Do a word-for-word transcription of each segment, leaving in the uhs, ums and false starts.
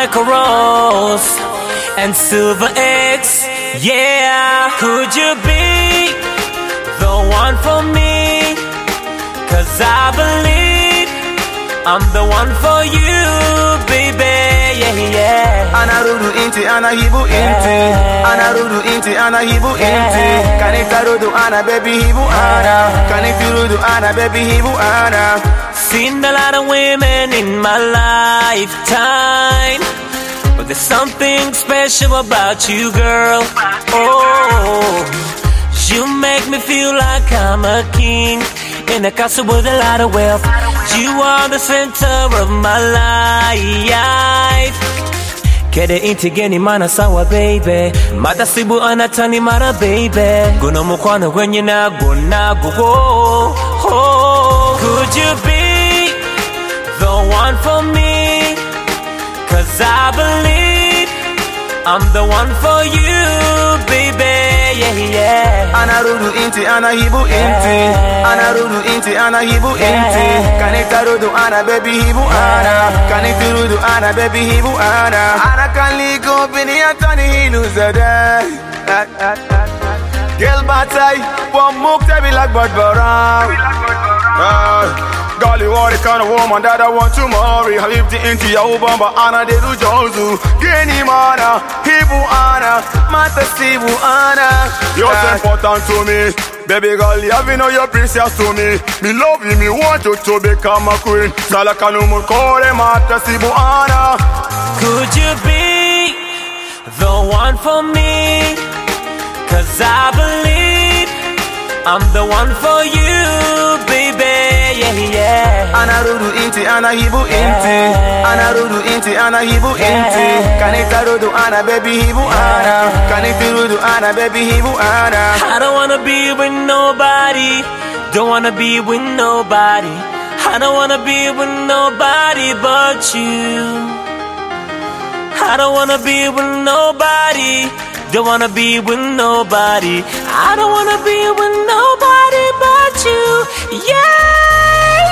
Macaros and Silver X. Yeah, could you be the one for me? Cause I believe I'm the one for you, baby. Yeah, yeah. Anarudu inti, anahibu inti. Anarudu inti, anahibu inti. Kanitarudu ana baby hibu ana. Kanitirudu ana baby hibu ana. Seen a lot of women in my lifetime, but there's something special about you, girl. Oh, you make me feel like I'm a king in a castle with a lot of wealth. You are the center of my life. Kede inti geni mana sawa, baby. Mata sibu anatani mara, baby. Guno mukwana wenye na guna gugo. Could you be the one for me? Cause I believe I'm the one for you, baby. Yeah, yeah. Anarudu inti, anahibu inti. Anarudu inti, anahibu inti. Kanitarudu ana baby hibu ana. Kanitirudu ana baby hibu ana. Ana kanliko bini atani hilu zede. Girl batai, one mukta be like but barang. Girl, you are the kind of woman that I want to marry. Habibti inti ya ubamba ana dedu jozu. Geni mana, hibu ana, mata sibu ana. You're so important to me, baby girl. You have know you're precious to me. Me love you, me want you to become a queen. Salakanu mukore mata sibu ana. Could you be the one for me? Cause I believe I'm the one for you, baby. Yeah, yeah. Anarudu inti, anahibu inti. Anarudu inti, anahibu inti. Kanitarudu ana baby hibu ana. Kanitirudu ana baby hibu ana. I don't wanna be with nobody. Don't wanna be with nobody. I don't wanna be with nobody but you. I don't wanna be with nobody. Don't wanna be with nobody. I don't wanna be with nobody but you. Yeah,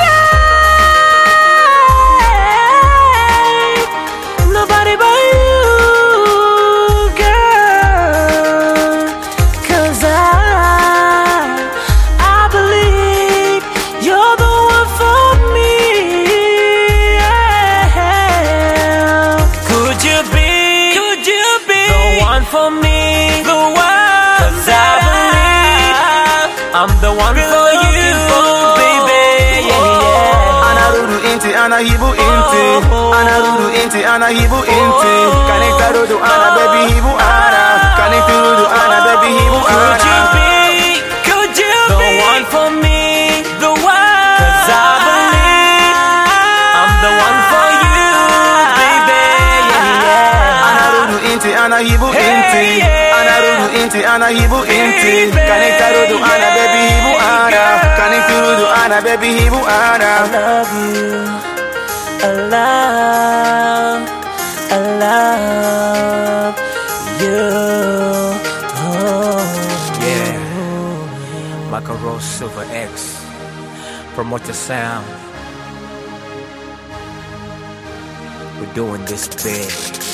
yeah. Nobody but you, girl. Cause I, I believe you're the one for me. Yeah. Could you be, could you be the one for me? I'm the one for you, baby. Yeah, yeah. Anarudu inti, anahibu inti. Anarudu inti, anahibu inti. Kanitarudu ana baby hibu ana. Kanitirudu ana baby hibu ana. Could you be, could you the be one for me? The one. Cause I believe I'm the one for you, baby. Yeah, yeah. Anarudu inti, anahibu inti. Anarudu inti, anahibu inti. Kanitarudu ana baby hibu ana. Kanitirudu ana baby hibu ana. I love you. I love, I love you. Oh. Yeah. Macaros Silver X. Promote the sound. We're doing this big.